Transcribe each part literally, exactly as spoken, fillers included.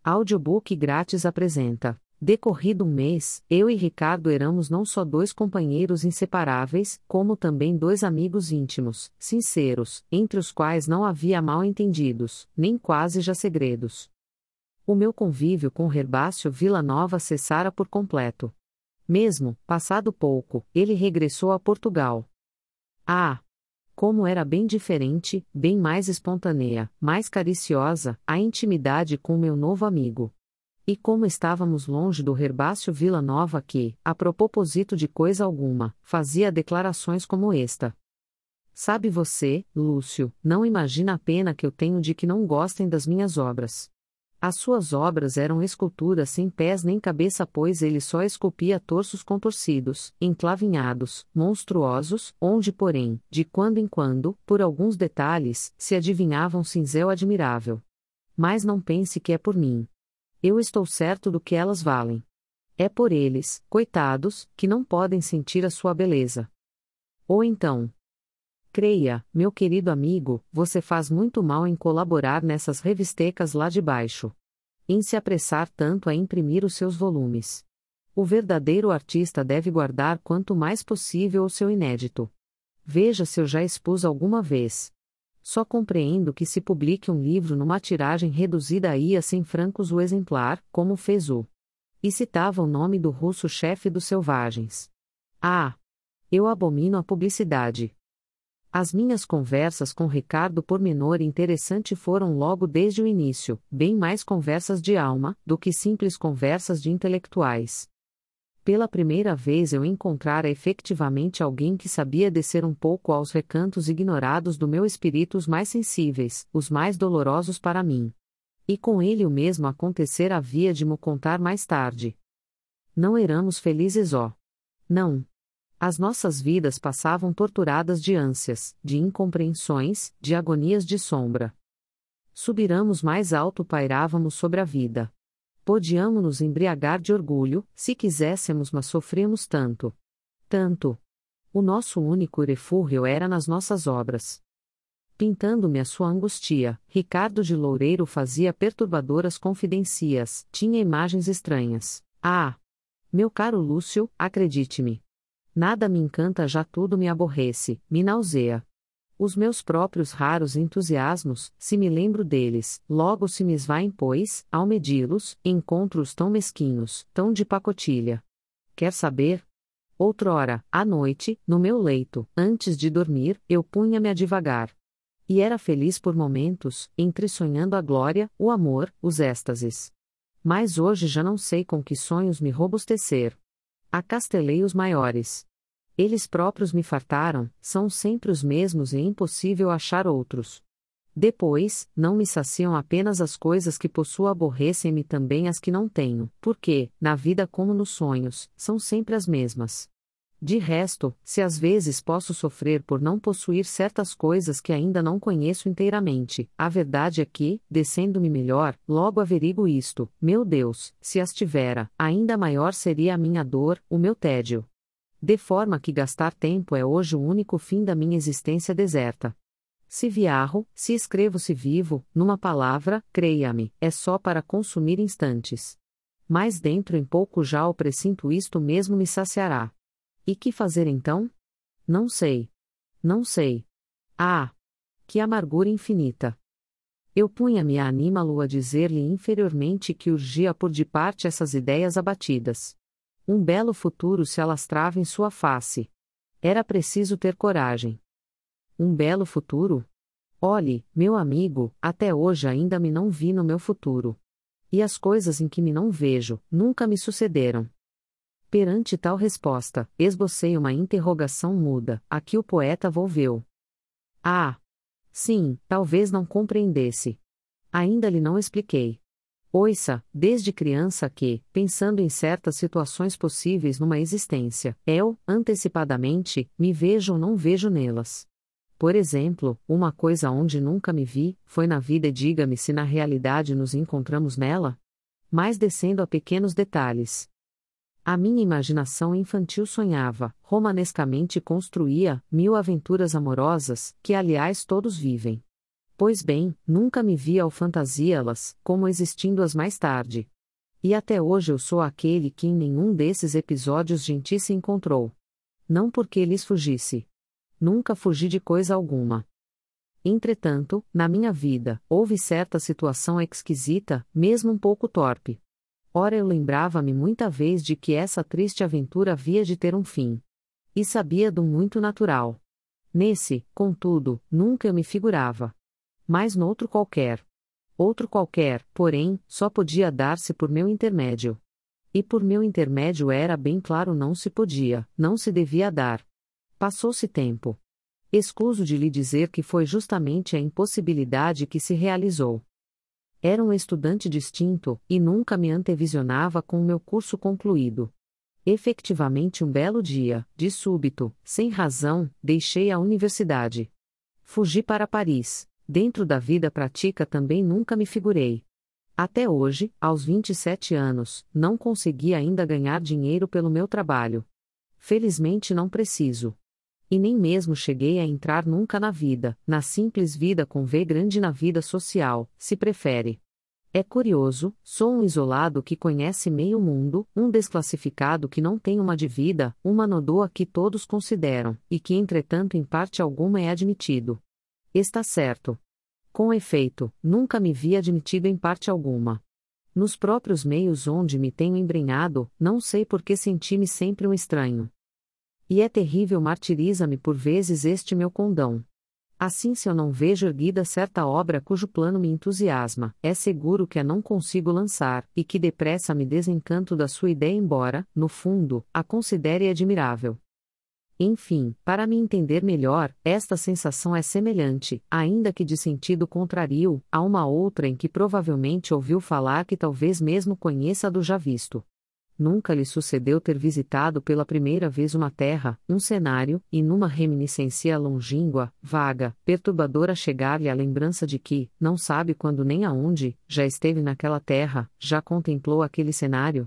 Audiobook grátis apresenta. Decorrido um mês, eu e Ricardo éramos não só dois companheiros inseparáveis, como também dois amigos íntimos, sinceros, entre os quais não havia mal-entendidos, nem quase já segredos. O meu convívio com Herbácio Vilanova cessara por completo. Mesmo, passado pouco, ele regressou a Portugal. Ah! Como era bem diferente, bem mais espontânea, mais cariciosa, a intimidade com meu novo amigo. E como estávamos longe do Herbácio Vilanova que, a propósito de coisa alguma, fazia declarações como esta. Sabe você, Lúcio, não imagina a pena que eu tenho de que não gostem das minhas obras. As suas obras eram esculturas sem pés nem cabeça, pois ele só esculpia torsos contorcidos, enclavinhados, monstruosos, onde porém, de quando em quando, por alguns detalhes, se adivinhava um cinzel admirável. Mas não pense que é por mim. Eu estou certo do que elas valem. É por eles, coitados, que não podem sentir a sua beleza. Ou então... Creia, meu querido amigo, você faz muito mal em colaborar nessas revistecas lá de baixo. Em se apressar tanto a imprimir os seus volumes. O verdadeiro artista deve guardar quanto mais possível o seu inédito. Veja se eu já expus alguma vez. Só compreendo que se publique um livro numa tiragem reduzida aí a cem francos o exemplar, como fez o. E citava o nome do russo chefe dos selvagens. Ah! Eu abomino a publicidade. As minhas conversas com Ricardo pormenor e interessante foram logo desde o início, bem mais conversas de alma, do que simples conversas de intelectuais. Pela primeira vez eu encontrara efectivamente alguém que sabia descer um pouco aos recantos ignorados do meu espírito, os mais sensíveis, os mais dolorosos para mim. E com ele o mesmo acontecer havia de mo contar mais tarde. Não éramos felizes, ó. Não. As nossas vidas passavam torturadas de ânsias, de incompreensões, de agonias de sombra. Subiramos mais alto, pairávamos sobre a vida. Podíamos nos embriagar de orgulho, se quiséssemos, mas sofremos tanto. Tanto. O nosso único refúgio era nas nossas obras. Pintando-me a sua angústia, Ricardo de Loureiro fazia perturbadoras confidências, tinha imagens estranhas. Ah! Meu caro Lúcio, acredite-me. Nada me encanta, já tudo me aborrece, me nauseia. Os meus próprios raros entusiasmos, se me lembro deles, logo se me esvaem, pois, ao medi-los, encontro-os tão mesquinhos, tão de pacotilha. Quer saber? Outrora, à noite, no meu leito, antes de dormir, eu punha-me a divagar. E era feliz por momentos, entresonhando a glória, o amor, os êxtases. Mas hoje já não sei com que sonhos me robustecer. Acastelei os maiores. Eles próprios me fartaram, são sempre os mesmos e é impossível achar outros. Depois, não me saciam apenas as coisas que possuo, aborrecem-me também as que não tenho, porque, na vida como nos sonhos, são sempre as mesmas. De resto, se às vezes posso sofrer por não possuir certas coisas que ainda não conheço inteiramente, a verdade é que, descendo-me melhor, logo averigo isto: meu Deus, se as tivera, ainda maior seria a minha dor, o meu tédio. De forma que gastar tempo é hoje o único fim da minha existência deserta. Se viarro, se escrevo, se vivo, numa palavra, creia-me, é só para consumir instantes. Mas dentro em pouco já o presinto, isto mesmo me saciará. E que fazer então? Não sei. Não sei. Ah! Que amargura infinita! Eu punha-me a anímalo a dizer-lhe inferiormente que urgia por de parte essas ideias abatidas. Um belo futuro se alastrava em sua face. Era preciso ter coragem. Um belo futuro? Olhe, meu amigo, até hoje ainda me não vi no meu futuro. E as coisas em que me não vejo, nunca me sucederam. Perante tal resposta, esbocei uma interrogação muda, a que o poeta volveu. Ah! Sim, talvez não compreendesse. Ainda lhe não expliquei. Ouça, desde criança que, pensando em certas situações possíveis numa existência, eu, antecipadamente, me vejo ou não vejo nelas. Por exemplo, uma coisa onde nunca me vi, foi na vida e diga-me se na realidade nos encontramos nela? Mas descendo a pequenos detalhes. A minha imaginação infantil sonhava, romanescamente construía, mil aventuras amorosas, que aliás todos vivem. Pois bem, nunca me vi ao fantasiá-las, como existindo-as mais tarde. E até hoje eu sou aquele que em nenhum desses episódios gentis se encontrou. Não porque lhes fugisse. Nunca fugi de coisa alguma. Entretanto, na minha vida, houve certa situação esquisita, mesmo um pouco torpe. Ora eu lembrava-me muita vez de que essa triste aventura havia de ter um fim. E sabia do muito natural. Nesse, contudo, nunca eu me figurava. Mas noutro qualquer. Outro qualquer, porém, só podia dar-se por meu intermédio. E por meu intermédio era bem claro não se podia, não se devia dar. Passou-se tempo. Escuso de lhe dizer que foi justamente a impossibilidade que se realizou. Era um estudante distinto, e nunca me antevisionava com o meu curso concluído. Efectivamente um belo dia, de súbito, sem razão, deixei a universidade. Fugi para Paris. Dentro da vida prática também nunca me figurei. Até hoje, aos vinte e sete anos, não consegui ainda ganhar dinheiro pelo meu trabalho. Felizmente não preciso. E nem mesmo cheguei a entrar nunca na vida, na simples vida com V grande na vida social, se prefere. É curioso, sou um isolado que conhece meio mundo, um desclassificado que não tem uma dívida, uma nodoa que todos consideram, e que entretanto em parte alguma é admitido. Está certo. Com efeito, nunca me vi admitido em parte alguma. Nos próprios meios onde me tenho embrenhado, não sei por que senti-me sempre um estranho. E é terrível, martiriza-me por vezes este meu condão. Assim, se eu não vejo erguida certa obra cujo plano me entusiasma, é seguro que a não consigo lançar, e que depressa me desencanto da sua ideia, embora, no fundo, a considere admirável. Enfim, para me entender melhor, esta sensação é semelhante, ainda que de sentido contrário, a uma outra em que provavelmente ouviu falar que talvez mesmo conheça do já visto. Nunca lhe sucedeu ter visitado pela primeira vez uma terra, um cenário, e numa reminiscência longínqua, vaga, perturbadora chegar-lhe a lembrança de que, não sabe quando nem aonde, já esteve naquela terra, já contemplou aquele cenário?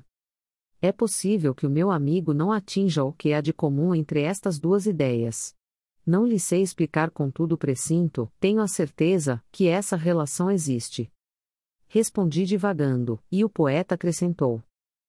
É possível que o meu amigo não atinja o que há de comum entre estas duas ideias. Não lhe sei explicar, contudo presinto, tenho a certeza, que essa relação existe. Respondi divagando, e o poeta acrescentou.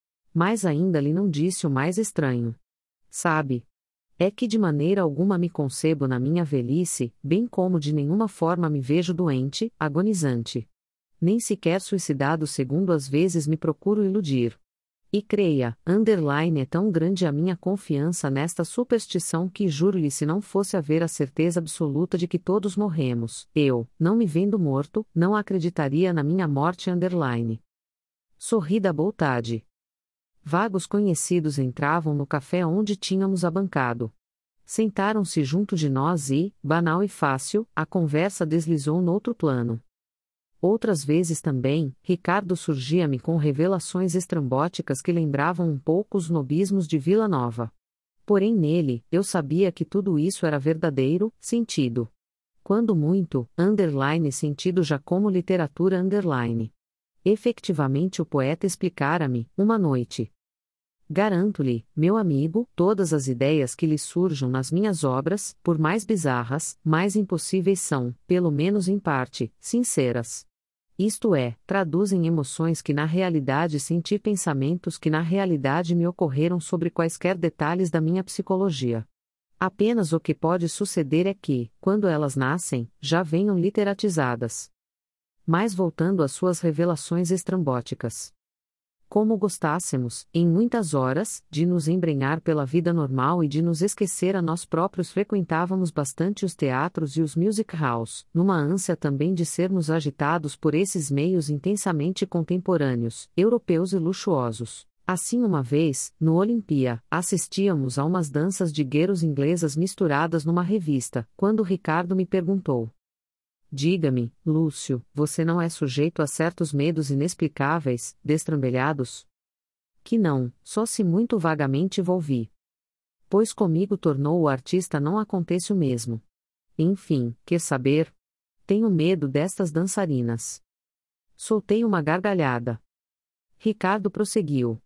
Mas ainda lhe não disse o mais estranho. Sabe? É que de maneira alguma me concebo na minha velhice, bem como de nenhuma forma me vejo doente, agonizante. Nem sequer suicidado segundo às vezes me procuro iludir. E creia, underline é tão grande a minha confiança nesta superstição que juro-lhe se não fosse haver a certeza absoluta de que todos morremos, eu, não me vendo morto, não acreditaria na minha morte underline. Sorri da boutade. Vagos conhecidos entravam no café onde tínhamos abancado. Sentaram-se junto de nós e, banal e fácil, a conversa deslizou noutro plano. Outras vezes também, Ricardo surgia-me com revelações estrambóticas que lembravam um pouco os nobismos de Vila Nova. Porém nele, eu sabia que tudo isso era verdadeiro, sentido. Quando muito, underline sentido já como literatura underline. Efectivamente o poeta explicara-me, uma noite. Garanto-lhe, meu amigo, todas as ideias que lhe surjam nas minhas obras, por mais bizarras, mais impossíveis são, pelo menos em parte, sinceras. Isto é, traduzem emoções que na realidade senti, pensamentos que na realidade me ocorreram sobre quaisquer detalhes da minha psicologia. Apenas o que pode suceder é que, quando elas nascem, já venham literatizadas. Mas voltando às suas revelações estrambóticas. Como gostássemos, em muitas horas, de nos embrenhar pela vida normal e de nos esquecer a nós próprios, frequentávamos bastante os teatros e os music halls, numa ânsia também de sermos agitados por esses meios intensamente contemporâneos, europeus e luxuosos. Assim uma vez, no Olimpia, assistíamos a umas danças de guerreiros inglesas misturadas numa revista, quando Ricardo me perguntou. Diga-me, Lúcio, você não é sujeito a certos medos inexplicáveis, destrambelhados? Que não, só se muito vagamente volvi. Pois comigo, tornou o artista, não acontece o mesmo. Enfim, quer saber? Tenho medo destas dançarinas. Soltei uma gargalhada. Ricardo prosseguiu.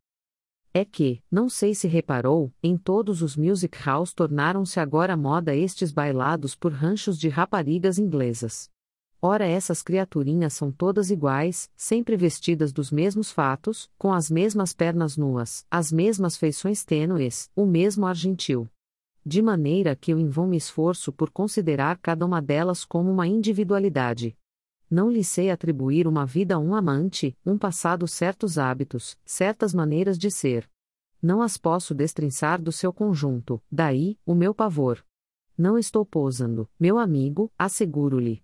É que, não sei se reparou, em todos os music halls tornaram-se agora moda estes bailados por ranchos de raparigas inglesas. Ora, essas criaturinhas são todas iguais, sempre vestidas dos mesmos fatos, com as mesmas pernas nuas, as mesmas feições tênues, o mesmo ar gentil. De maneira que eu em vão me esforço por considerar cada uma delas como uma individualidade. Não lhe sei atribuir uma vida a um amante, um passado, certos hábitos, certas maneiras de ser. Não as posso destrinçar do seu conjunto, daí, o meu pavor. Não estou posando, meu amigo, asseguro-lhe.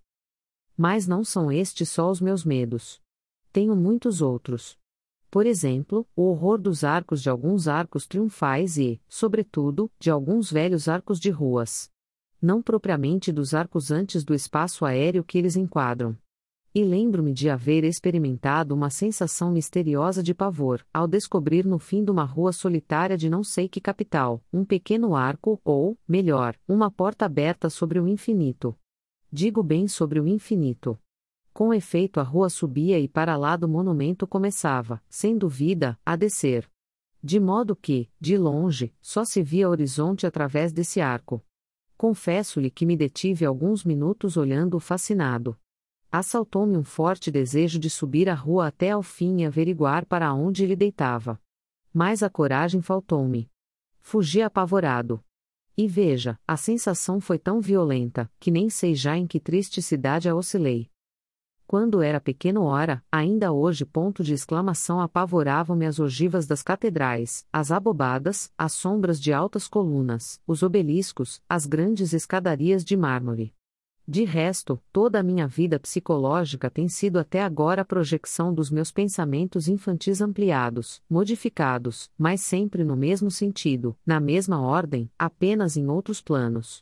Mas não são estes só os meus medos. Tenho muitos outros. Por exemplo, o horror dos arcos de alguns arcos triunfais e, sobretudo, de alguns velhos arcos de ruas. Não propriamente dos arcos antes do espaço aéreo que eles enquadram. E lembro-me de haver experimentado uma sensação misteriosa de pavor, ao descobrir no fim de uma rua solitária de não sei que capital, um pequeno arco, ou, melhor, uma porta aberta sobre o infinito. Digo bem sobre o infinito. Com efeito, a rua subia e para lá do monumento começava, sem dúvida, a descer. De modo que, de longe, só se via horizonte através desse arco. Confesso-lhe que me detive alguns minutos olhando-o fascinado. Assaltou-me um forte desejo de subir a rua até ao fim e averiguar para onde ele deitava. Mas a coragem faltou-me. Fugi apavorado. E veja, a sensação foi tão violenta, que nem sei já em que triste cidade a oscilei. Quando era pequeno, ora, ainda hoje ponto de exclamação apavoravam-me as ogivas das catedrais, as abobadas, as sombras de altas colunas, os obeliscos, as grandes escadarias de mármore. De resto, toda a minha vida psicológica tem sido até agora a projecção dos meus pensamentos infantis ampliados, modificados, mas sempre no mesmo sentido, na mesma ordem, apenas em outros planos.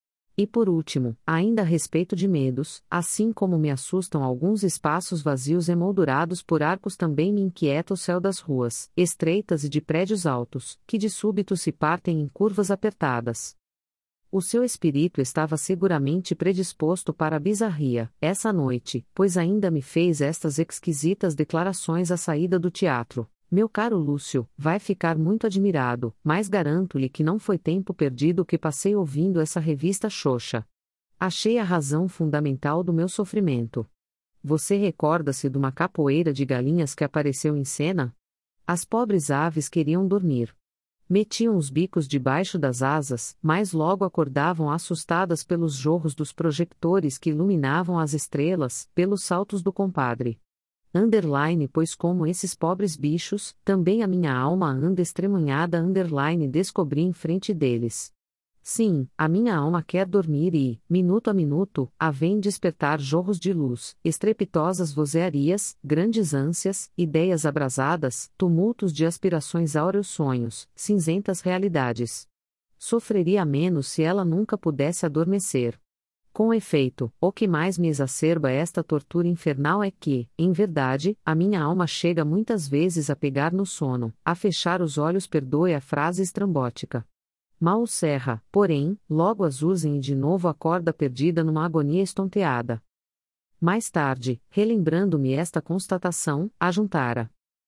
E por último, ainda a respeito de medos, assim como me assustam alguns espaços vazios emoldurados por arcos, também me inquieta o céu das ruas, estreitas e de prédios altos, que de súbito se partem em curvas apertadas. O seu espírito estava seguramente predisposto para a bizarria, essa noite, pois ainda me fez estas exquisitas declarações à saída do teatro. Meu caro Lúcio, vai ficar muito admirado, mas garanto-lhe que não foi tempo perdido que passei ouvindo essa revista xoxa. Achei a razão fundamental do meu sofrimento. Você recorda-se de uma capoeira de galinhas que apareceu em cena? As pobres aves queriam dormir. Metiam os bicos debaixo das asas, mas logo acordavam assustadas pelos jorros dos projectores que iluminavam as estrelas, pelos saltos do compadre. Underline, pois como esses pobres bichos, também a minha alma anda estremunhada. Underline, descobri em frente deles. Sim, a minha alma quer dormir e, minuto a minuto, a vem despertar jorros de luz, estrepitosas vozearias, grandes ânsias, ideias abrasadas, tumultos de aspirações, áureos sonhos, cinzentas realidades. Sofreria menos se ela nunca pudesse adormecer. Com efeito, o que mais me exacerba esta tortura infernal é que, em verdade, a minha alma chega muitas vezes a pegar no sono, a fechar os olhos, perdoe a frase estrambótica. Mal o cerra, porém, logo as urzem e de novo acorda perdida numa agonia estonteada. Mais tarde, relembrando-me esta constatação, ajuntara: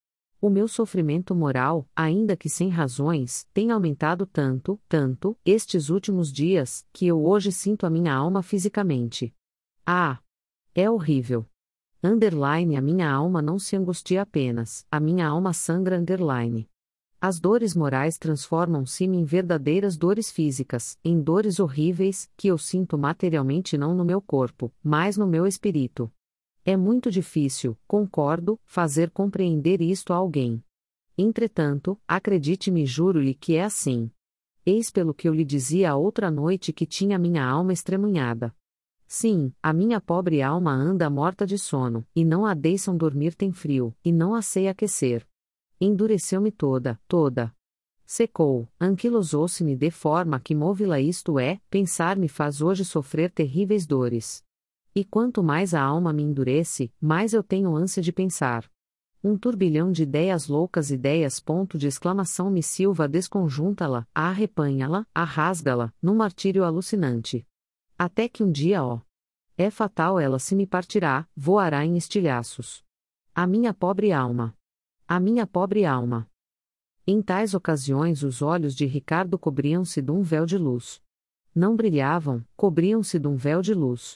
o meu sofrimento moral, ainda que sem razões, tem aumentado tanto, tanto, estes últimos dias, que eu hoje sinto a minha alma fisicamente. Ah! É horrível. Underline, a minha alma não se angustia apenas, a minha alma sangra. Underline. As dores morais transformam-se em verdadeiras dores físicas, em dores horríveis, que eu sinto materialmente não no meu corpo, mas no meu espírito. É muito difícil, concordo, fazer compreender isto a alguém. Entretanto, acredite-me, juro-lhe que é assim. Eis pelo que eu lhe dizia a outra noite que tinha minha alma estremunhada. Sim, a minha pobre alma anda morta de sono, e não a deixam dormir, tem frio, e não a sei aquecer. Endureceu-me toda, toda. Secou, anquilosou-se-me de forma que móvel-a, isto é, pensar me faz hoje sofrer terríveis dores. E quanto mais a alma me endurece, mais eu tenho ânsia de pensar. Um turbilhão de ideias loucas, ideias, ponto de exclamação, me silva, desconjunta-la, arrepanha-la, arrasga-la, num martírio alucinante. Até que um dia, ó, é fatal, ela se me partirá, voará em estilhaços. A minha pobre alma. A minha pobre alma. Em tais ocasiões os olhos de Ricardo cobriam-se de um véu de luz. Não brilhavam, cobriam-se de um véu de luz.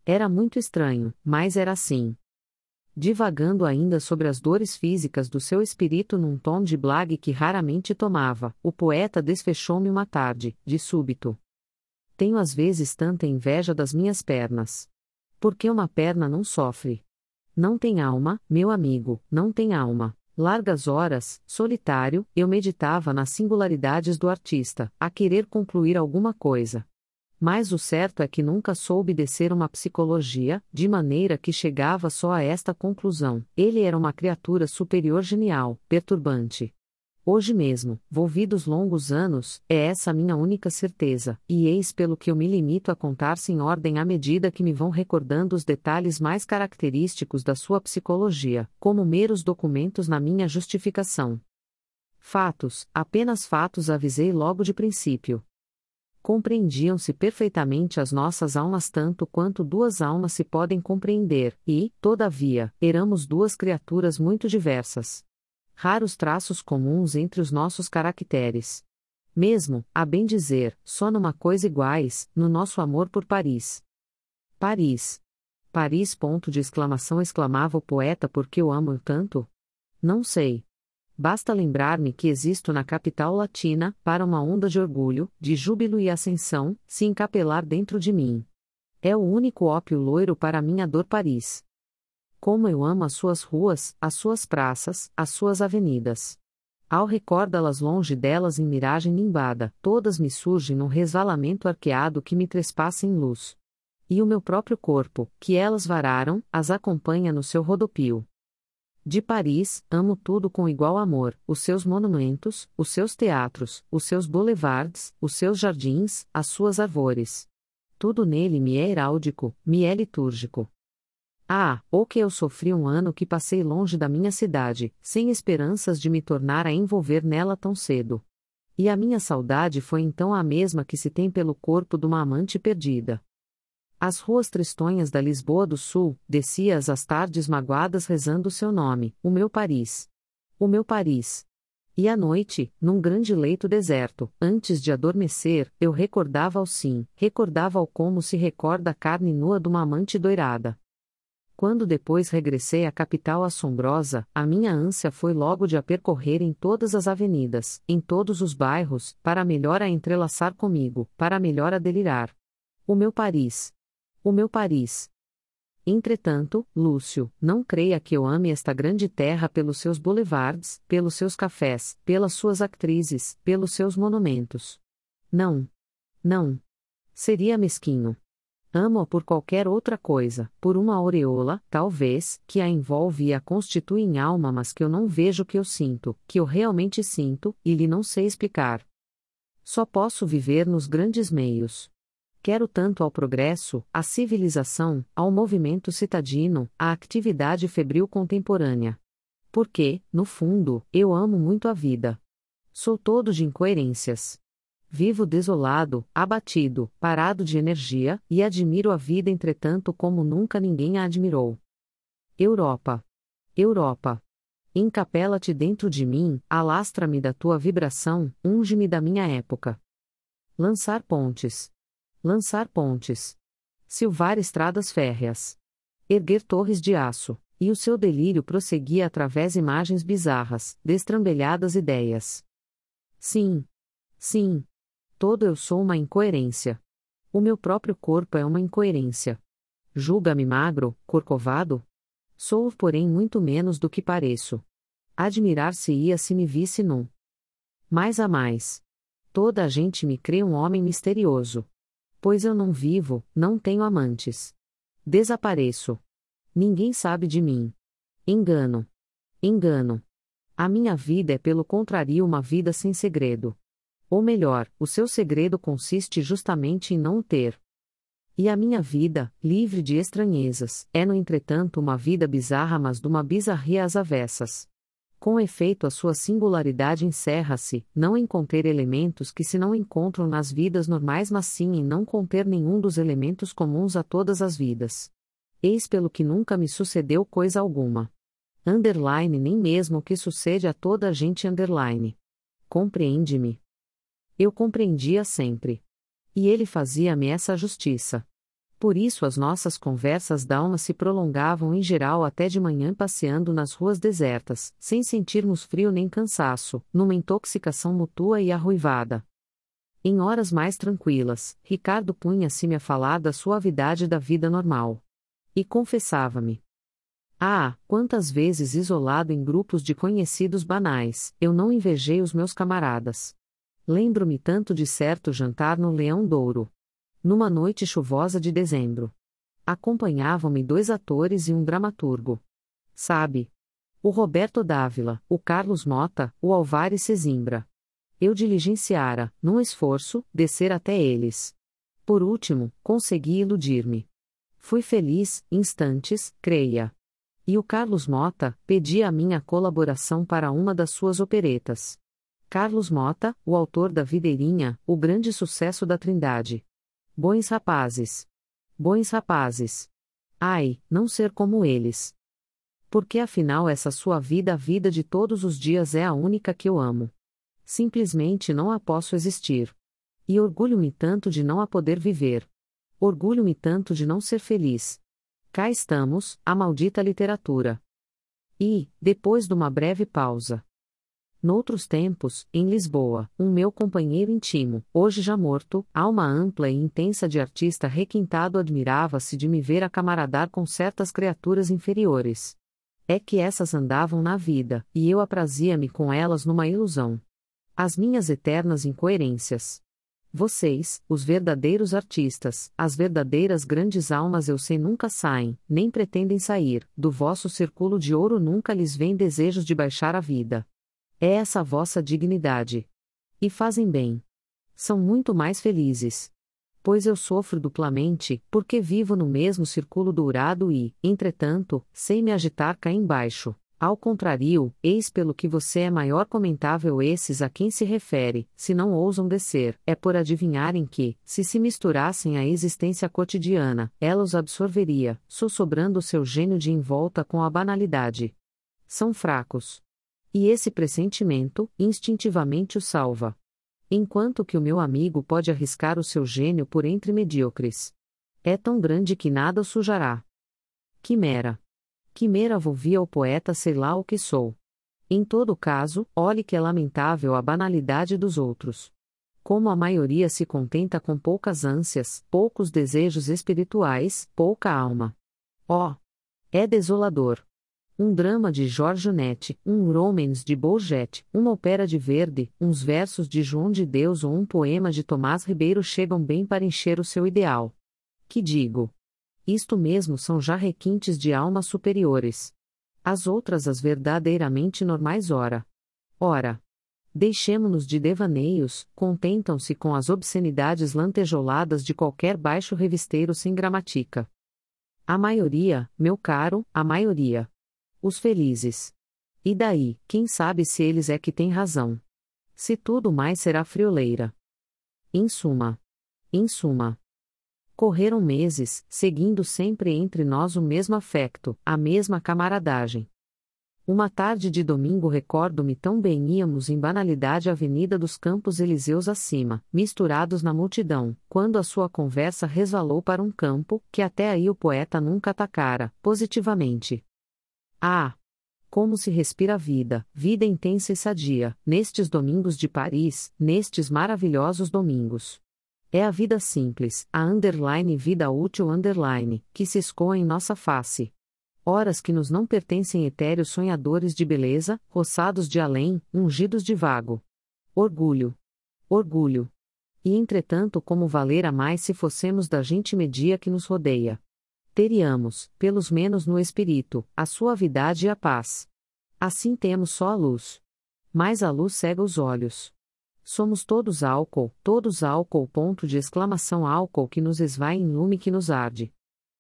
Era muito estranho, mas era assim. Divagando ainda sobre as dores físicas do seu espírito num tom de blague que raramente tomava, o poeta desfechou-me uma tarde, de súbito. Tenho às vezes tanta inveja das minhas pernas. Porque uma perna não sofre. Não tem alma, meu amigo, não tem alma. Largas horas, solitário, eu meditava nas singularidades do artista, a querer concluir alguma coisa. Mas o certo é que nunca soube descer uma psicologia, de maneira que chegava só a esta conclusão: ele era uma criatura superior genial, perturbante. Hoje mesmo, volvidos longos anos, é essa a minha única certeza, e eis pelo que eu me limito a contar-se em ordem à medida que me vão recordando os detalhes mais característicos da sua psicologia, como meros documentos na minha justificação. Fatos, apenas fatos avisei logo de princípio. Compreendiam-se perfeitamente as nossas almas tanto quanto duas almas se podem compreender, e, todavia, éramos duas criaturas muito diversas. Raros traços comuns entre os nossos caracteres. Mesmo, a bem dizer, só numa coisa iguais, no nosso amor por Paris. Paris. Paris ponto de exclamação exclamava o poeta porque eu amo tanto? Não sei. Basta lembrar-me que existo na capital latina, para uma onda de orgulho, de júbilo e ascensão, se encapelar dentro de mim. É o único ópio loiro para minha dor Paris. Como eu amo as suas ruas, as suas praças, as suas avenidas. Ao recordá-las longe delas em miragem nimbada, todas me surgem num resvalamento arqueado que me trespassa em luz. E o meu próprio corpo, que elas vararam, as acompanha no seu rodopio. De Paris, amo tudo com igual amor, os seus monumentos, os seus teatros, os seus boulevards, os seus jardins, as suas arvores. Tudo nele me é heráldico, me é litúrgico. Ah, o que eu sofri um ano que passei longe da minha cidade, sem esperanças de me tornar a envolver nela tão cedo. E a minha saudade foi então a mesma que se tem pelo corpo de uma amante perdida. As ruas tristonhas da Lisboa do Sul, descia-as às tardes magoadas rezando o seu nome, o meu Paris. O meu Paris. E à noite, num grande leito deserto, antes de adormecer, eu recordava-o sim, recordava-o como se recorda a carne nua de uma amante doirada. Quando depois regressei à capital assombrosa, a minha ânsia foi logo de a percorrer em todas as avenidas, em todos os bairros, para melhor a entrelaçar comigo, para melhor a delirar. O meu Paris. O meu Paris. Entretanto, Lúcio, não creia que eu ame esta grande terra pelos seus boulevards, pelos seus cafés, pelas suas atrizes, pelos seus monumentos. Não. Não. Seria mesquinho. Amo-a por qualquer outra coisa, por uma aureola, talvez, que a envolve e a constitui em alma, mas que eu não vejo que eu sinto, que eu realmente sinto, e lhe não sei explicar. Só posso viver nos grandes meios. Quero tanto ao progresso, à civilização, ao movimento citadino, à atividade febril contemporânea. Porque, no fundo, eu amo muito a vida. Sou todo de incoerências. Vivo desolado, abatido, parado de energia, e admiro a vida entretanto como nunca ninguém a admirou. Europa. Europa. Encapela-te dentro de mim, alastra-me da tua vibração, unge-me da minha época. Lançar pontes. Lançar pontes. Silvar estradas férreas. Erguer torres de aço, e o seu delírio prosseguia através imagens bizarras, destrambelhadas ideias. Sim. Sim. Todo eu sou uma incoerência. O meu próprio corpo é uma incoerência. Julga-me magro, corcovado? Sou, porém, muito menos do que pareço. Admirar-se-ia se me visse num. Mais a mais. Toda a gente me crê um homem misterioso. Pois eu não vivo, não tenho amantes. Desapareço. Ninguém sabe de mim. Engano. Engano. A minha vida é pelo contrário uma vida sem segredo. Ou melhor, o seu segredo consiste justamente em não o ter. E a minha vida, livre de estranhezas, é no entretanto uma vida bizarra, mas de uma bizarria às avessas. Com efeito, a sua singularidade encerra-se, não em conter elementos que se não encontram nas vidas normais, mas sim em não conter nenhum dos elementos comuns a todas as vidas. Eis pelo que nunca me sucedeu coisa alguma. Underline nem mesmo o que sucede a toda a gente underline. Compreende-me? Eu compreendia sempre. E ele fazia-me essa justiça. Por isso as nossas conversas d'alma se prolongavam em geral até de manhã passeando nas ruas desertas, sem sentirmos frio nem cansaço, numa intoxicação mútua e arruivada. Em horas mais tranquilas, Ricardo punha-se-me a falar da suavidade da vida normal. E confessava-me. Ah, quantas vezes isolado em grupos de conhecidos banais, eu não invejei os meus camaradas. Lembro-me tanto de certo jantar no Leão Douro. Numa noite chuvosa de dezembro. Acompanhavam-me dois atores e um dramaturgo. Sabe? O Roberto Dávila, o Carlos Mota, o Álvares Sesimbra. Eu diligenciara, num esforço, descer até eles. Por último, consegui iludir-me. Fui feliz, instantes, creia. E o Carlos Mota pedia a minha colaboração para uma das suas operetas. Carlos Mota, o autor da Videirinha, o grande sucesso da Trindade. Bons rapazes. Bons rapazes. Ai, não ser como eles. Porque afinal essa sua vida, a vida de todos os dias, é a única que eu amo. Simplesmente não a posso existir. E orgulho-me tanto de não a poder viver. Orgulho-me tanto de não ser feliz. Cá estamos, a maldita literatura. E, depois de uma breve pausa. Noutros tempos, em Lisboa, um meu companheiro íntimo, hoje já morto, alma ampla e intensa de artista requintado, admirava-se de me ver acamaradar com certas criaturas inferiores. É que essas andavam na vida, e eu aprazia-me com elas numa ilusão. As minhas eternas incoerências. Vocês, os verdadeiros artistas, as verdadeiras grandes almas, eu sei nunca saem, nem pretendem sair, do vosso círculo de ouro nunca lhes vem desejos de baixar a vida. É essa a vossa dignidade. E fazem bem. São muito mais felizes. Pois eu sofro duplamente, porque vivo no mesmo círculo dourado e, entretanto, sei me agitar cá embaixo. Ao contrário, eis pelo que você é maior comentável esses a quem se refere, se não ousam descer, é por adivinharem que, se se misturassem à existência cotidiana, ela os absorveria, sussobrando o seu gênio de envolta com a banalidade. São fracos. E esse pressentimento, instintivamente os salva. Enquanto que o meu amigo pode arriscar o seu gênio por entre medíocres. É tão grande que nada o sujará. Quimera. Quimera volvia o poeta, sei lá o que sou. Em todo caso, olhe que é lamentável a banalidade dos outros. Como a maioria se contenta com poucas ânsias, poucos desejos espirituais, pouca alma. Oh! É desolador. Um drama de Jorge Nete, um romance de Bourget, uma ópera de Verdi, uns versos de João de Deus ou um poema de Tomás Ribeiro chegam bem para encher o seu ideal. Que digo? Isto mesmo são já requintes de almas superiores. As outras as verdadeiramente normais ora. Ora. Deixemo-nos de devaneios, contentam-se com as obscenidades lantejoladas de qualquer baixo revisteiro sem gramatica. A maioria, meu caro, a maioria. Os felizes. E daí, quem sabe se eles é que têm razão? Se tudo mais será frioleira. Em suma. Em suma. Correram meses, seguindo sempre entre nós o mesmo afecto, a mesma camaradagem. Uma tarde de domingo recordo-me tão bem, íamos em banalidade a Avenida dos Campos Elíseos acima, misturados na multidão, quando a sua conversa resvalou para um campo, que até aí o poeta nunca atacara, positivamente. Ah! Como se respira a vida, vida intensa e sadia, nestes domingos de Paris, nestes maravilhosos domingos. É a vida simples, a underline vida útil underline, que se escoa em nossa face. Horas que nos não pertencem, etéreos sonhadores de beleza, roçados de além, ungidos de vago. Orgulho. Orgulho. E entretanto, como valera mais se fossemos da gente media que nos rodeia. Teríamos, pelos menos no espírito, a suavidade e a paz. Assim temos só a luz. Mas a luz cega os olhos. Somos todos álcool, todos álcool, ponto de exclamação, álcool que nos esvai em lume que nos arde.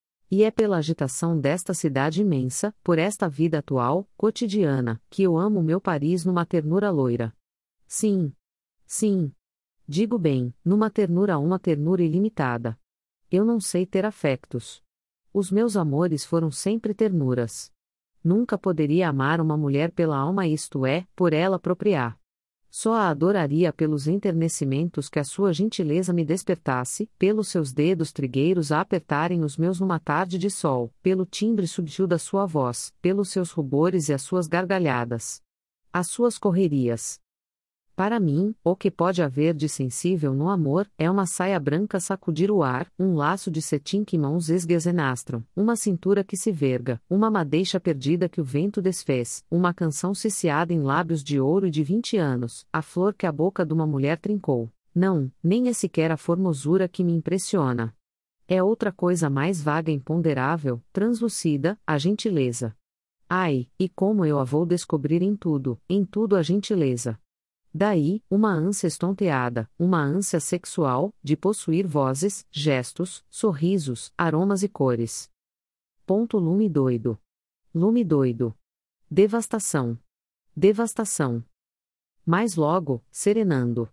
E é pela agitação desta cidade imensa, por esta vida atual, cotidiana, que eu amo meu Paris numa ternura loira. Sim. Sim. Digo bem, numa ternura, uma ternura ilimitada. Eu não sei ter afectos. Os meus amores foram sempre ternuras. Nunca poderia amar uma mulher pela alma, isto é, por ela apropriar. Só a adoraria pelos enternecimentos que a sua gentileza me despertasse, pelos seus dedos trigueiros a apertarem os meus numa tarde de sol, pelo timbre sutil da sua voz, pelos seus rubores e as suas gargalhadas. As suas correrias. Para mim, o que pode haver de sensível no amor, é uma saia branca sacudir o ar, um laço de cetim que mãos esguezenastram, uma cintura que se verga, uma madeixa perdida que o vento desfez, uma canção ciciada em lábios de ouro e de vinte anos, a flor que a boca de uma mulher trincou. Não, nem é sequer a formosura que me impressiona. É outra coisa mais vaga e imponderável, translúcida, a gentileza. Ai, e como eu a vou descobrir em tudo, em tudo a gentileza. Daí, uma ânsia estonteada, uma ânsia sexual, de possuir vozes, gestos, sorrisos, aromas e cores. Ponto lume doido. Lume doido. Devastação. Devastação. Mais logo, serenando.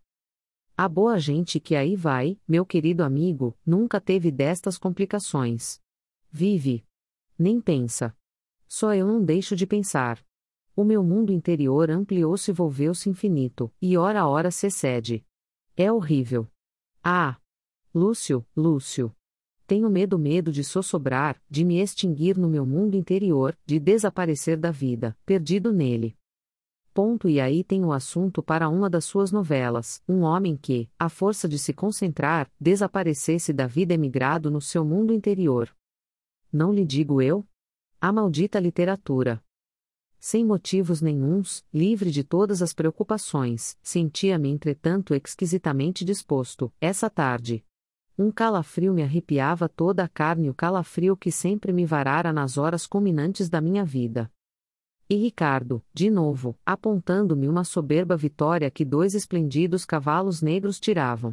A boa gente que aí vai, meu querido amigo, nunca teve destas complicações. Vive. Nem pensa. Só eu não deixo de pensar. O meu mundo interior ampliou-se e volveu-se infinito, e hora a hora se excede. É horrível. Ah! Lúcio, Lúcio. Tenho medo medo de sossobrar, de me extinguir no meu mundo interior, de desaparecer da vida, perdido nele. Ponto e aí tem o assunto para uma das suas novelas, um homem que, à força de se concentrar, desaparecesse da vida emigrado no seu mundo interior. Não lhe digo eu? A maldita literatura. Sem motivos nenhuns, livre de todas as preocupações, sentia-me entretanto exquisitamente disposto, essa tarde. Um calafrio me arrepiava toda a carne, o calafrio que sempre me varara nas horas culminantes da minha vida. E Ricardo, de novo, apontando-me uma soberba vitória que dois esplêndidos cavalos negros tiravam.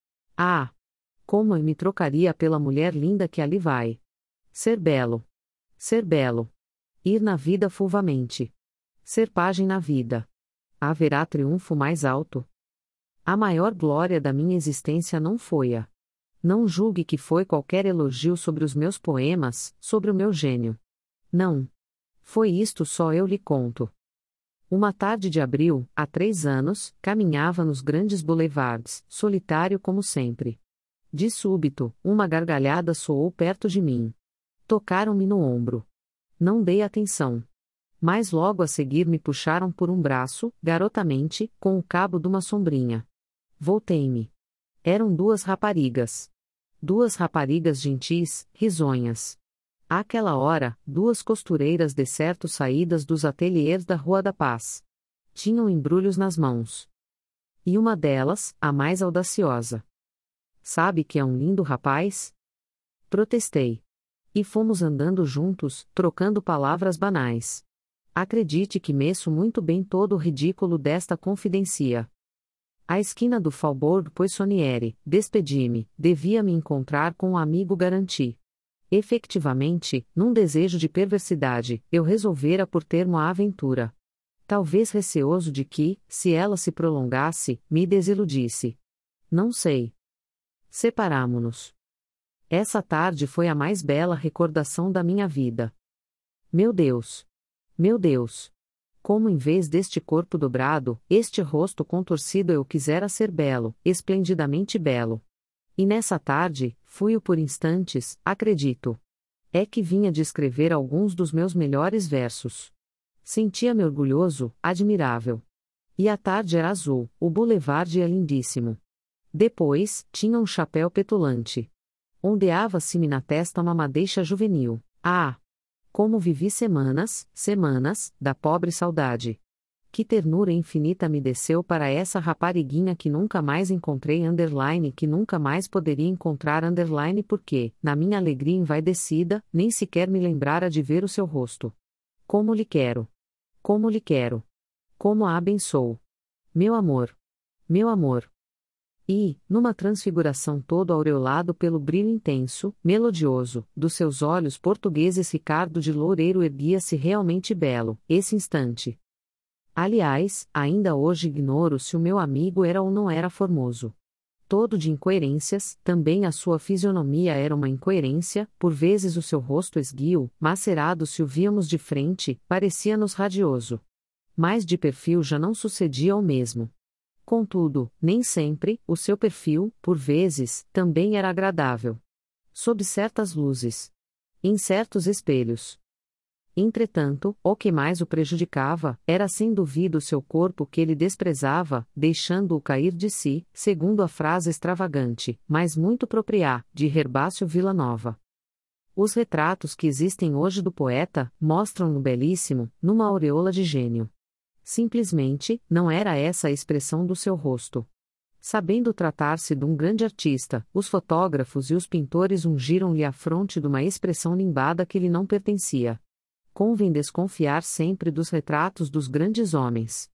Ah! Como eu me trocaria pela mulher linda que ali vai! Ser belo! Ser belo! Ir na vida fulvamente. Ser pajem na vida. Haverá triunfo mais alto? A maior glória da minha existência não foi a. Não julgue que foi qualquer elogio sobre os meus poemas, sobre o meu gênio. Não. Foi isto só eu lhe conto. Uma tarde de abril, há três anos, caminhava nos grandes boulevards, solitário como sempre. De súbito, uma gargalhada soou perto de mim. Tocaram-me no ombro. Não dei atenção. Mas logo a seguir me puxaram por um braço, garotamente, com o cabo de uma sombrinha. Voltei-me. Eram duas raparigas. Duas raparigas gentis, risonhas. Àquela hora, duas costureiras de certo saídas dos ateliês da Rua da Paz. Tinham embrulhos nas mãos. E uma delas, a mais audaciosa. Sabe que é um lindo rapaz? Protestei. E fomos andando juntos, trocando palavras banais. Acredite que meço muito bem todo o ridículo desta confidência. À esquina do Faubourg Poissonnière, despedi-me, devia me encontrar com um amigo Garanti. Efectivamente, num desejo de perversidade, eu resolvera por termo a aventura. Talvez receoso de que, se ela se prolongasse, me desiludisse. Não sei. Separamo-nos. Essa tarde foi a mais bela recordação da minha vida. Meu Deus! Meu Deus! Como em vez deste corpo dobrado, este rosto contorcido eu quisera ser belo, esplendidamente belo. E nessa tarde, fui-o por instantes, acredito. É que vinha de escrever alguns dos meus melhores versos. Sentia-me orgulhoso, admirável. E a tarde era azul, o boulevard é lindíssimo. Depois, tinha um chapéu petulante. Ondeava-se-me na testa uma madeixa juvenil. Ah! Como vivi semanas, semanas, da pobre saudade. Que ternura infinita me desceu para essa rapariguinha que nunca mais encontrei underline que nunca mais poderia encontrar underline porque, na minha alegria envaidecida, nem sequer me lembrara de ver o seu rosto. Como lhe quero! Como lhe quero! Como a abençoo! Meu amor! Meu amor! E, numa transfiguração todo aureolado pelo brilho intenso, melodioso, dos seus olhos portugueses, Ricardo de Loureiro erguia-se realmente belo, esse instante. Aliás, ainda hoje ignoro se o meu amigo era ou não era formoso. Todo de incoerências, também a sua fisionomia era uma incoerência, por vezes o seu rosto esguio, macerado se o víamos de frente, parecia-nos radioso. Mas de perfil já não sucedia o mesmo. Contudo, nem sempre, o seu perfil, por vezes, também era agradável. Sob certas luzes. Em certos espelhos. Entretanto, o que mais o prejudicava, era sem dúvida o seu corpo que ele desprezava, deixando-o cair de si, segundo a frase extravagante, mas muito propriá, de Herbácio Villanova. Os retratos que existem hoje do poeta, mostram-no belíssimo, numa aureola de gênio. Simplesmente, não era essa a expressão do seu rosto. Sabendo tratar-se de um grande artista, os fotógrafos e os pintores ungiram-lhe a fronte de uma expressão limbada que lhe não pertencia. Convém desconfiar sempre dos retratos dos grandes homens.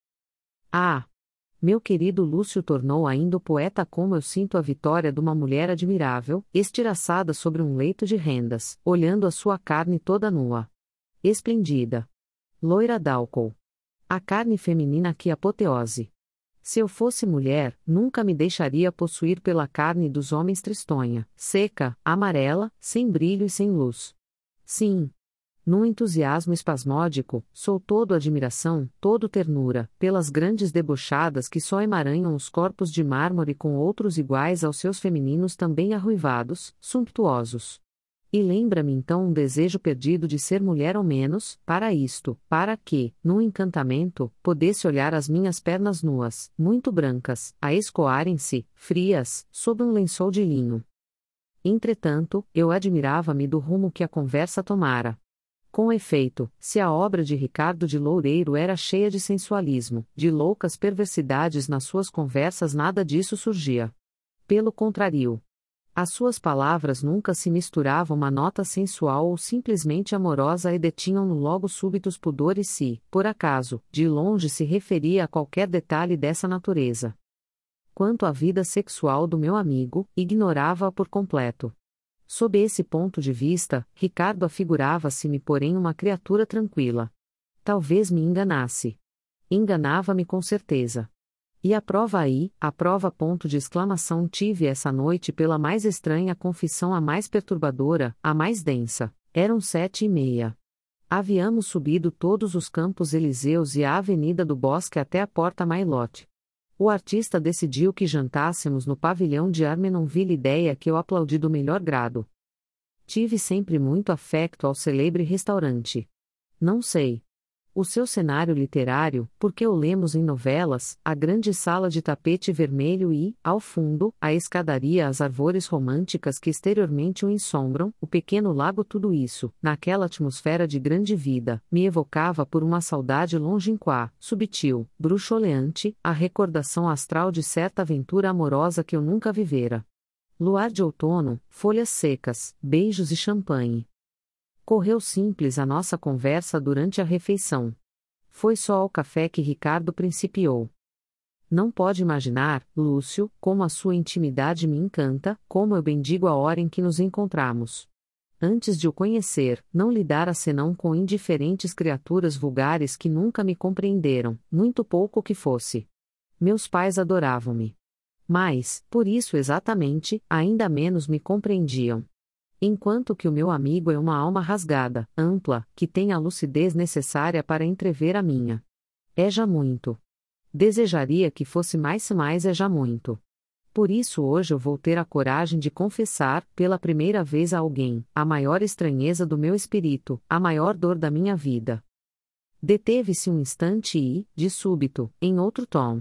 Ah! Meu querido Lúcio tornou ainda o poeta como eu sinto a vitória de uma mulher admirável, estiraçada sobre um leito de rendas, olhando a sua carne toda nua. Esplendida. Loira d'álcool. A carne feminina que apoteose. Se eu fosse mulher, nunca me deixaria possuir pela carne dos homens tristonha, seca, amarela, sem brilho e sem luz. Sim. Num entusiasmo espasmódico, sou todo admiração, todo ternura, pelas grandes debochadas que só emaranham os corpos de mármore com outros iguais aos seus femininos também arruivados, sumptuosos. E lembra-me então um desejo perdido de ser mulher ao menos, para isto, para que, num encantamento, pudesse olhar as minhas pernas nuas, muito brancas, a escoarem-se, frias, sob um lençol de linho. Entretanto, eu admirava-me do rumo que a conversa tomara. Com efeito, se a obra de Ricardo de Loureiro era cheia de sensualismo, de loucas perversidades nas suas conversas, nada disso surgia. Pelo contrário. As suas palavras nunca se misturavam uma nota sensual ou simplesmente amorosa e detinham-no logo súbitos pudores se, por acaso, de longe se referia a qualquer detalhe dessa natureza. Quanto à vida sexual do meu amigo, ignorava-a por completo. Sob esse ponto de vista, Ricardo afigurava-se-me porém uma criatura tranquila. Talvez me enganasse. Enganava-me com certeza. E a prova aí, a prova ponto de exclamação tive essa noite pela mais estranha confissão, a mais perturbadora, a mais densa. Eram sete e meia. Havíamos subido todos os Campos Elíseos e a Avenida do Bosque até a Porta Maillot. O artista decidiu que jantássemos no pavilhão de Armenonville, ideia que eu aplaudi do melhor grado. Tive sempre muito afecto ao celebre restaurante. Não sei. O seu cenário literário, porque o lemos em novelas, a grande sala de tapete vermelho e, ao fundo, a escadaria, as árvores românticas que exteriormente o ensombram, o pequeno lago, tudo isso, naquela atmosfera de grande vida, me evocava por uma saudade longínqua, subtil, bruxuleante, a recordação astral de certa aventura amorosa que eu nunca vivera. Luar de outono, folhas secas, beijos e champanhe. Correu simples a nossa conversa durante a refeição. Foi só ao café que Ricardo principiou. Não pode imaginar, Lúcio, como a sua intimidade me encanta, como eu bendigo a hora em que nos encontramos. Antes de o conhecer, não lidara senão com indiferentes criaturas vulgares que nunca me compreenderam, muito pouco que fosse. Meus pais adoravam-me. Mas, por isso exatamente, ainda menos me compreendiam. Enquanto que o meu amigo é uma alma rasgada, ampla, que tem a lucidez necessária para entrever a minha. É já muito. Desejaria que fosse mais, mais é já muito. Por isso hoje eu vou ter a coragem de confessar, pela primeira vez a alguém, a maior estranheza do meu espírito, a maior dor da minha vida. Deteve-se um instante e, de súbito, em outro tom.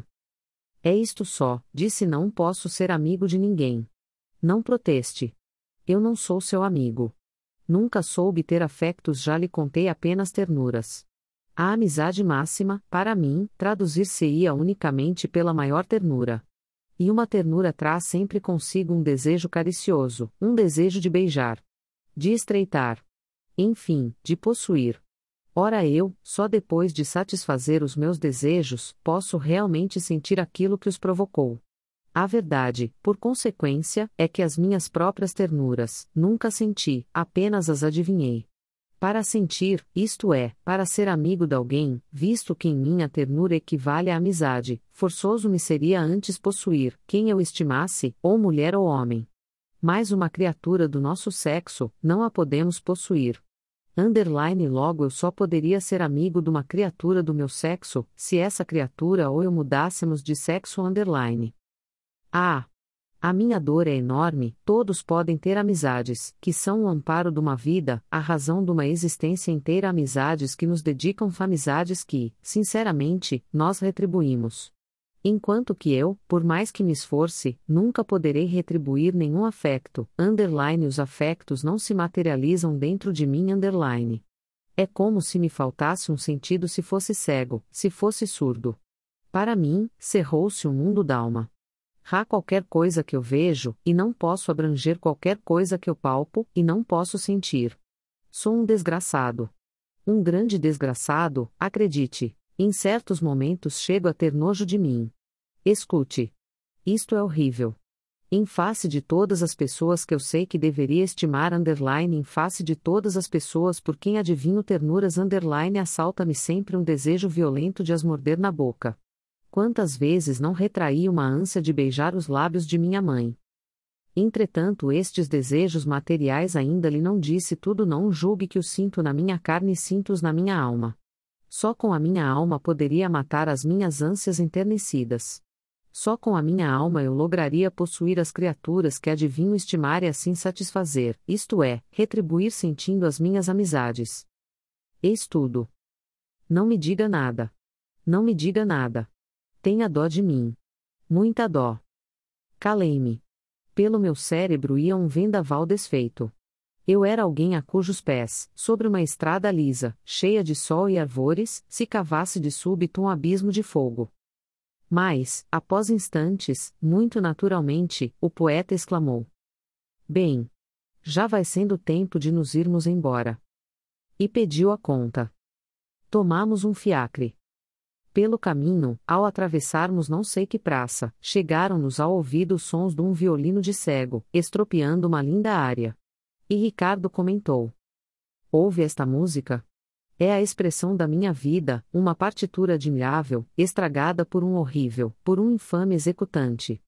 É isto só, disse, não posso ser amigo de ninguém. Não proteste. Eu não sou seu amigo. Nunca soube ter afectos, já lhe contei apenas ternuras. A amizade máxima, para mim, traduzir-se-ia unicamente pela maior ternura. E uma ternura traz sempre consigo um desejo caricioso, um desejo de beijar, de estreitar, enfim, de possuir. Ora eu, só depois de satisfazer os meus desejos, posso realmente sentir aquilo que os provocou. A verdade, por consequência, é que as minhas próprias ternuras, nunca senti, apenas as adivinhei. Para sentir, isto é, para ser amigo de alguém, visto que em mim a ternura equivale à amizade, forçoso me seria antes possuir, quem eu estimasse, ou mulher ou homem. Mas uma criatura do nosso sexo, não a podemos possuir. Underline logo eu só poderia ser amigo de uma criatura do meu sexo, se essa criatura ou eu mudássemos de sexo underline. Ah! A minha dor é enorme, todos podem ter amizades, que são o amparo de uma vida, a razão de uma existência inteira, amizades que nos dedicam, amizades que, sinceramente, nós retribuímos. Enquanto que eu, por mais que me esforce, nunca poderei retribuir nenhum afecto, underline os afectos não se materializam dentro de mim, underline. É como se me faltasse um sentido se fosse cego, se fosse surdo. Para mim, cerrou-se o mundo d'alma. Há qualquer coisa que eu vejo, e não posso abranger qualquer coisa que eu palpo, e não posso sentir. Sou um desgraçado. Um grande desgraçado, acredite. Em certos momentos chego a ter nojo de mim. Escute. Isto é horrível. Em face de todas as pessoas que eu sei que deveria estimar, underline, em face de todas as pessoas por quem adivinho ternuras, underline, assalta-me sempre um desejo violento de as morder na boca. Quantas vezes não retraí uma ânsia de beijar os lábios de minha mãe? Entretanto, estes desejos materiais ainda lhe não disse tudo, não julgue que os sinto na minha carne e sinto-os na minha alma. Só com a minha alma poderia matar as minhas ânsias enternecidas. Só com a minha alma eu lograria possuir as criaturas que adivinho estimar e assim satisfazer, isto é, retribuir sentindo as minhas amizades. Eis tudo. Não me diga nada. Não me diga nada. Tenha dó de mim. Muita dó. Calei-me. Pelo meu cérebro ia um vendaval desfeito. Eu era alguém a cujos pés, sobre uma estrada lisa, cheia de sol e árvores, se cavasse de súbito um abismo de fogo. Mas, após instantes, muito naturalmente, o poeta exclamou: Bem, já vai sendo tempo de nos irmos embora. E pediu a conta. Tomamos um fiacre. Pelo caminho, ao atravessarmos não sei que praça, chegaram-nos ao ouvido os sons de um violino de cego, estropiando uma linda área. E Ricardo comentou: Ouve esta música? É a expressão da minha vida, uma partitura admirável, estragada por um horrível, por um infame executante.